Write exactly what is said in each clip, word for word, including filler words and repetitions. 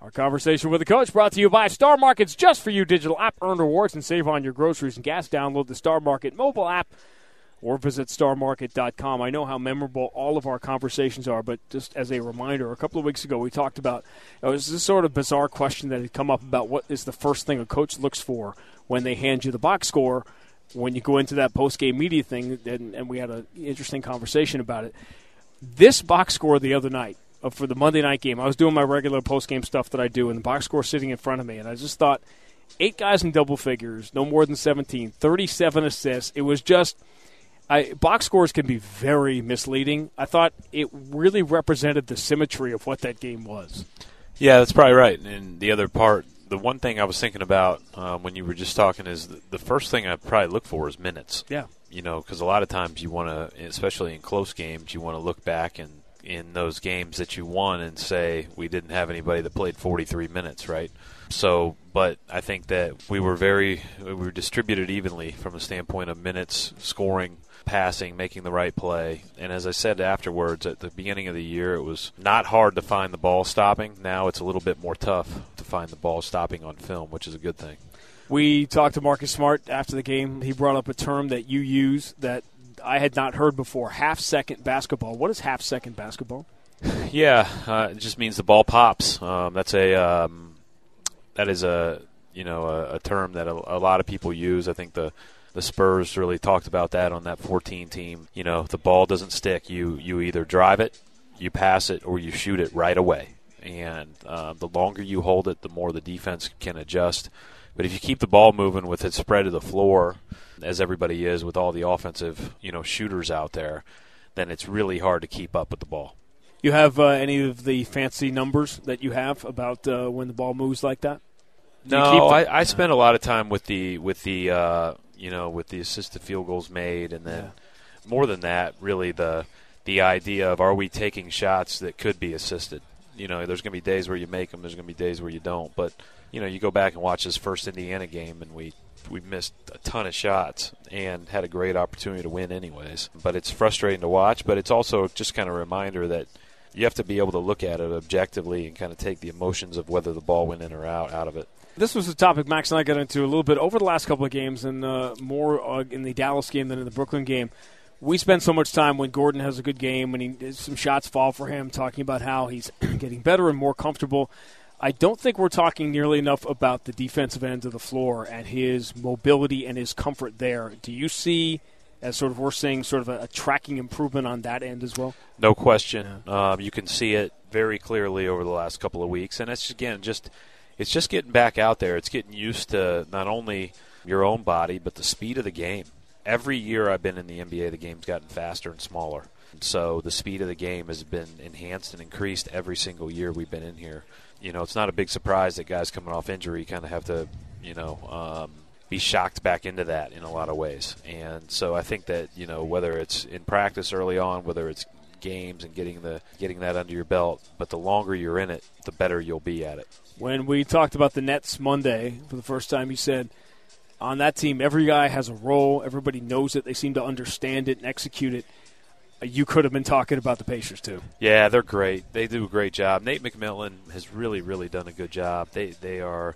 Our conversation with the coach brought to you by Star Market's Just For You digital app. Earn rewards and save on your groceries and gas. Download the Star Market mobile app or visit star market dot com. I know how memorable all of our conversations are, but just as a reminder, a couple of weeks ago we talked about, it was this sort of bizarre question that had come up about what is the first thing a coach looks for when they hand you the box score when you go into that post-game media thing, and, and we had an interesting conversation about it. This box score the other night, for the Monday night game, I was doing my regular post-game stuff that I do, and the box score sitting in front of me, and I just thought, eight guys in double figures, no more than seventeen, thirty-seven assists. It was just, I, box scores can be very misleading. I thought it really represented the symmetry of what that game was. Yeah, that's probably right. And the other part, the one thing I was thinking about um, when you were just talking is the, the first thing I probably look for is minutes. Yeah. You know, because a lot of times you want to, especially in close games, you want to look back and in those games that you won and say we didn't have anybody that played forty-three minutes, right? So, but I think that we were very, we were distributed evenly from the standpoint of minutes, scoring, passing, making the right play. And as I said afterwards, at the beginning of the year, it was not hard to find the ball stopping. Now it's a little bit more tough to find the ball stopping on film, which is a good thing. We talked to Marcus Smart after the game. He brought up a term that you use that I had not heard before, half-second basketball. What is half-second basketball? Yeah, uh, it just means the ball pops. Um, that's a um, that is a you know a, a term that a, a lot of people use. I think the the Spurs really talked about that on that fourteen team. You know, the ball doesn't stick. You you either drive it, you pass it, or you shoot it right away. And uh, the longer you hold it, the more the defense can adjust. But if you keep the ball moving with it spread to the floor, as everybody is with all the offensive, you know, shooters out there, then it's really hard to keep up with the ball. You have uh, any of the fancy numbers that you have about uh, when the ball moves like that? Do no, keep the- I, I spend a lot of time with the with the uh, you know with the assisted field goals made, and then yeah. more than that, really the the idea of are we taking shots that could be assisted? You know, there's going to be days where you make them, there's going to be days where you don't, but you know, you go back and watch this first Indiana game, and we we missed a ton of shots and had a great opportunity to win anyways. But it's frustrating to watch, but it's also just kind of a reminder that you have to be able to look at it objectively and kind of take the emotions of whether the ball went in or out out of it. This was a topic Max and I got into a little bit over the last couple of games, and uh, more uh, in the Dallas game than in the Brooklyn game. We spend so much time when Gordon has a good game, when he some shots fall for him, talking about how he's getting better and more comfortable. I don't think we're talking nearly enough about the defensive end of the floor and his mobility and his comfort there. Do you see, as sort of we're seeing, sort of a, a tracking improvement on that end as well? No question. Yeah. Um, you can see it very clearly over the last couple of weeks, and it's again just it's just getting back out there. It's getting used to not only your own body but the speed of the game. Every year I've been in the N B A, the game's gotten faster and smaller. So the speed of the game has been enhanced and increased every single year we've been in here. You know, it's not a big surprise that guys coming off injury kind of have to, you know, um, be shocked back into that in a lot of ways. And so I think that, you know, whether it's in practice early on, whether it's games and getting the getting that under your belt, but the longer you're in it, the better you'll be at it. When we talked about the Nets Monday for the first time, you said on that team, every guy has a role. Everybody knows it. They seem to understand it and execute it. You could have been talking about the Pacers, too. Yeah, they're great. They do a great job. Nate McMillan has really, really done a good job. They they are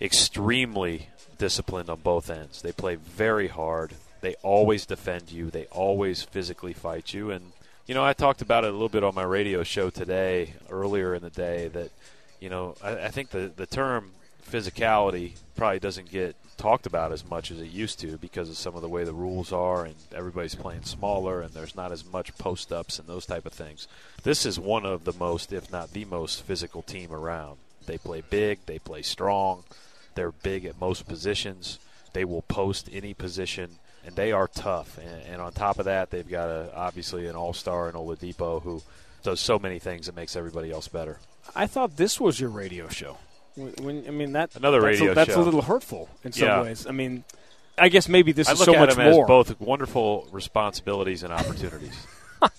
extremely disciplined on both ends. They play very hard. They always defend you. They always physically fight you. And, you know, I talked about it a little bit on my radio show today, earlier in the day, that, you know, I, I think the, the term physicality probably doesn't get talked about as much as it used to because of some of the way the rules are and everybody's playing smaller and there's not as much post-ups and those type of things. This is one of the most, if not the most, physical team around. They play big. They play strong. They're big at most positions. They will post any position, and they are tough. And, and on top of that, they've got a, obviously an all-star in Oladipo who does so many things that makes everybody else better. I thought this was your radio show. When, I mean, that another that's radio a, that's show. a little hurtful in some yeah. ways. I mean, I guess maybe this I is look so at much them more. as both wonderful responsibilities and opportunities that,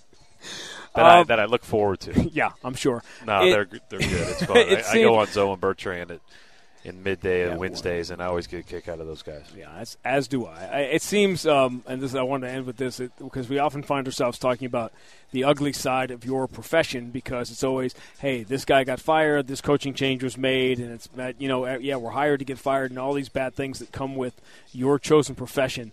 um, I, that I look forward to. Yeah, I'm sure. No, it, they're they're good. It's fun. I, I go on Zoe and Bertrand at in midday Yeah, and Wednesdays, and I always get a kick out of those guys. Yeah, as, as do I. I. It seems, um, and this I wanted to end with this, it, because we often find ourselves talking about the ugly side of your profession, because it's always, hey, this guy got fired, this coaching change was made, and it's, you know, yeah, we're hired to get fired, and all these bad things that come with your chosen profession.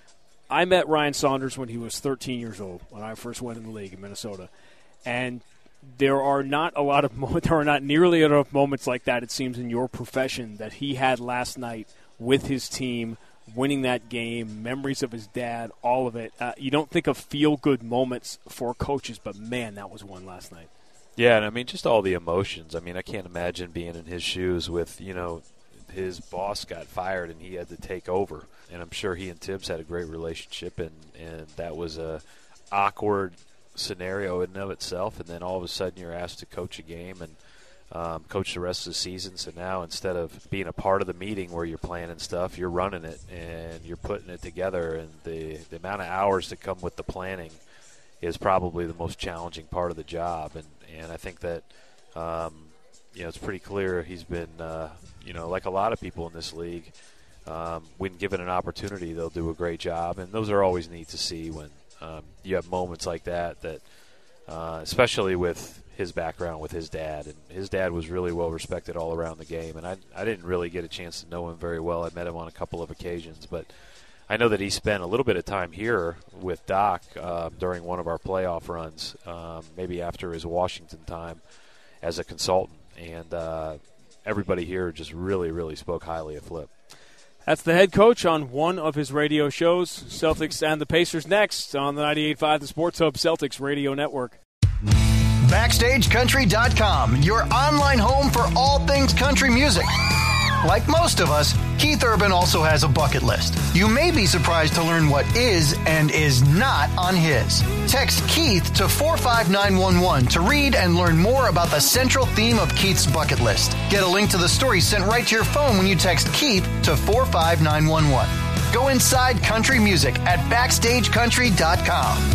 I met Ryan Saunders when he was thirteen years old, when I first went in the league in Minnesota, and there are not a lot of mo- there are not nearly enough moments like that, it seems, in your profession that he had last night with his team, winning that game, memories of his dad, all of it. Uh, you don't think of feel-good moments for coaches, but, man, that was one last night. Yeah, and I mean, just all the emotions. I mean, I can't imagine being in his shoes with, you know, his boss got fired and he had to take over. And I'm sure he and Tibbs had a great relationship, and, and that was a awkward scenario in and of itself, and then all of a sudden you're asked to coach a game and um, coach the rest of the season. So now, instead of being a part of the meeting where you're planning stuff, you're running it and you're putting it together, and the, the amount of hours that come with the planning is probably the most challenging part of the job. And, and I think that um, you know, it's pretty clear he's been uh, you know, like a lot of people in this league, um, when given an opportunity, they'll do a great job, and those are always neat to see when Um, you have moments like that, that uh, especially with his background with his dad. And his dad was really well respected all around the game, and I, I didn't really get a chance to know him very well. I met him on a couple of occasions, but I know that he spent a little bit of time here with Doc uh, during one of our playoff runs, um, maybe after his Washington time as a consultant. And uh, everybody here just really, really spoke highly of Flip. That's the head coach on one of his radio shows. Celtics and the Pacers next on the ninety-eight point five The Sports Hub Celtics Radio Network. Backstage Country dot com, your online home for all things country music. Like most of us, Keith Urban also has a bucket list. You may be surprised to learn what is and is not on his. Text Keith to four five nine one one to read and learn more about the central theme of Keith's bucket list. Get a link to the story sent right to your phone when you text Keith to four five nine one one. Go inside country music at Backstage Country dot com.